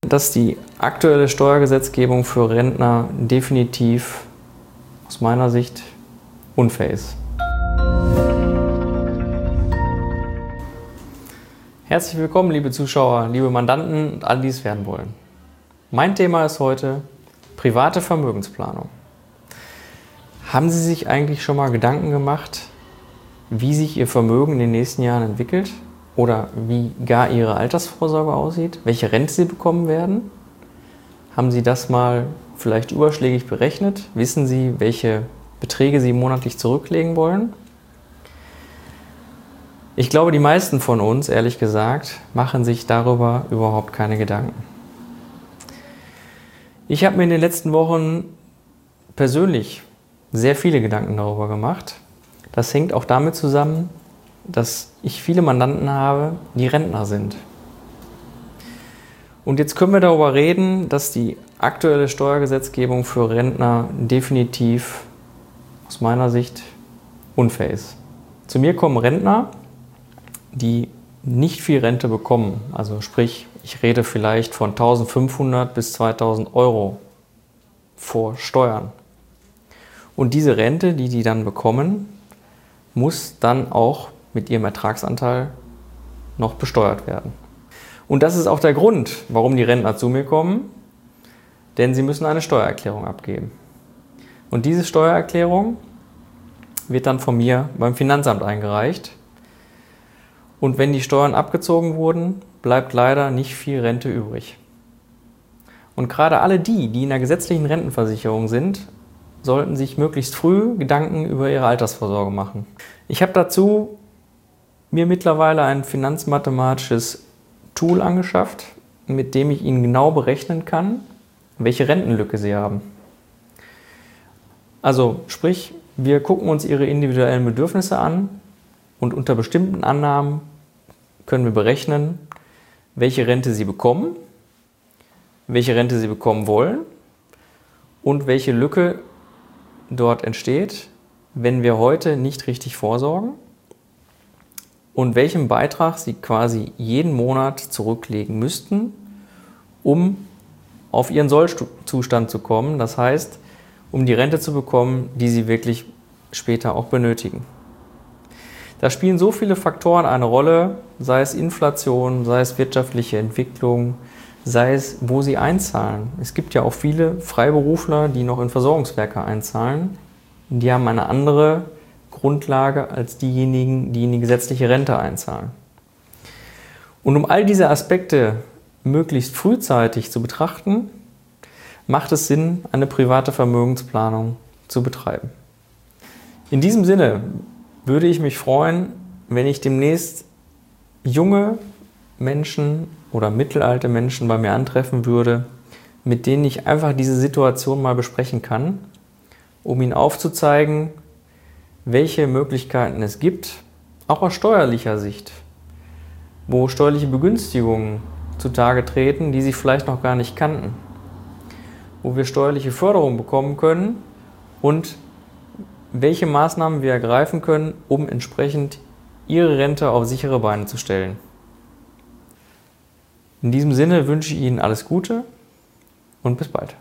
Dass die aktuelle Steuergesetzgebung für Rentner definitiv aus meiner Sicht unfair ist. Herzlich willkommen, liebe Zuschauer, liebe Mandanten und alle, die es werden wollen. Mein Thema ist heute private Vermögensplanung. Haben Sie sich eigentlich schon mal Gedanken gemacht, wie sich Ihr Vermögen in den nächsten Jahren entwickelt? Oder wie gar Ihre Altersvorsorge aussieht? Welche Rente Sie bekommen werden? Haben Sie das mal vielleicht überschlägig berechnet? Wissen Sie, welche Beträge Sie monatlich zurücklegen wollen? Ich glaube, die meisten von uns, ehrlich gesagt, machen sich darüber überhaupt keine Gedanken. Ich habe mir in den letzten Wochen persönlich sehr viele Gedanken darüber gemacht. Das hängt auch damit zusammen, dass ich viele Mandanten habe, die Rentner sind. Und jetzt können wir darüber reden, dass die aktuelle Steuergesetzgebung für Rentner definitiv aus meiner Sicht unfair ist. Zu mir kommen Rentner, die nicht viel Rente bekommen. Also sprich, ich rede vielleicht von 1.500 bis 2.000 Euro vor Steuern. Und diese Rente, die die dann bekommen, muss dann auch mit ihrem Ertragsanteil noch besteuert werden. Und das ist auch der Grund, warum die Rentner zu mir kommen, denn sie müssen eine Steuererklärung abgeben. Und diese Steuererklärung wird dann von mir beim Finanzamt eingereicht. Und wenn die Steuern abgezogen wurden, bleibt leider nicht viel Rente übrig. Und gerade alle die in der gesetzlichen Rentenversicherung sind, sollten sich möglichst früh Gedanken über ihre Altersvorsorge machen. Ich habe dazu mir mittlerweile ein finanzmathematisches Tool angeschafft, mit dem ich Ihnen genau berechnen kann, welche Rentenlücke Sie haben. Also sprich, wir gucken uns Ihre individuellen Bedürfnisse an und unter bestimmten Annahmen können wir berechnen, welche Rente Sie bekommen, welche Rente Sie bekommen wollen und welche Lücke dort entsteht, wenn wir heute nicht richtig vorsorgen und welchen Beitrag Sie quasi jeden Monat zurücklegen müssten, um auf Ihren Sollzustand zu kommen. Das heißt, um die Rente zu bekommen, die Sie wirklich später auch benötigen. Da spielen so viele Faktoren eine Rolle, sei es Inflation, sei es wirtschaftliche Entwicklung, sei es, wo Sie einzahlen. Es gibt ja auch viele Freiberufler, die noch in Versorgungswerke einzahlen. Die haben eine andere Grundlage als diejenigen, die in die gesetzliche Rente einzahlen. Und um all diese Aspekte möglichst frühzeitig zu betrachten, macht es Sinn, eine private Vermögensplanung zu betreiben. In diesem Sinne würde ich mich freuen, wenn ich demnächst junge Menschen oder mittelalte Menschen bei mir antreffen würde, mit denen ich einfach diese Situation mal besprechen kann, um ihnen aufzuzeigen, welche Möglichkeiten es gibt, auch aus steuerlicher Sicht, wo steuerliche Begünstigungen zutage treten, die sie vielleicht noch gar nicht kannten, wo wir steuerliche Förderung bekommen können und welche Maßnahmen wir ergreifen können, um entsprechend Ihre Rente auf sichere Beine zu stellen. In diesem Sinne wünsche ich Ihnen alles Gute und bis bald.